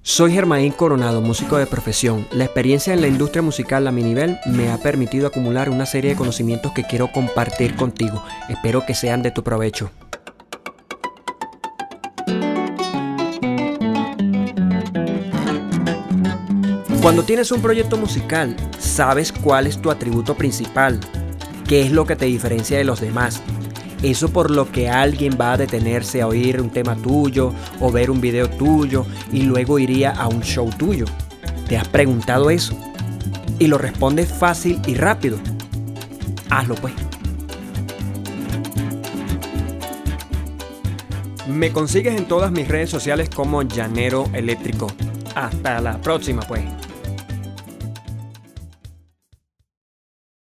Soy Germain Coronado, músico de profesión. La experiencia en la industria musical a mi nivel me ha permitido acumular una serie de conocimientos que quiero compartir contigo. Espero que sean de tu provecho. Cuando tienes un proyecto musical, sabes cuál es tu atributo principal, qué es lo que te diferencia de los demás. Eso por lo que alguien va a detenerse a oír un tema tuyo o ver un video tuyo y luego iría a un show tuyo. ¿Te has preguntado eso? Y lo respondes fácil y rápido. Hazlo pues. Me consigues en todas mis redes sociales como Llanero Eléctrico. Hasta la próxima pues.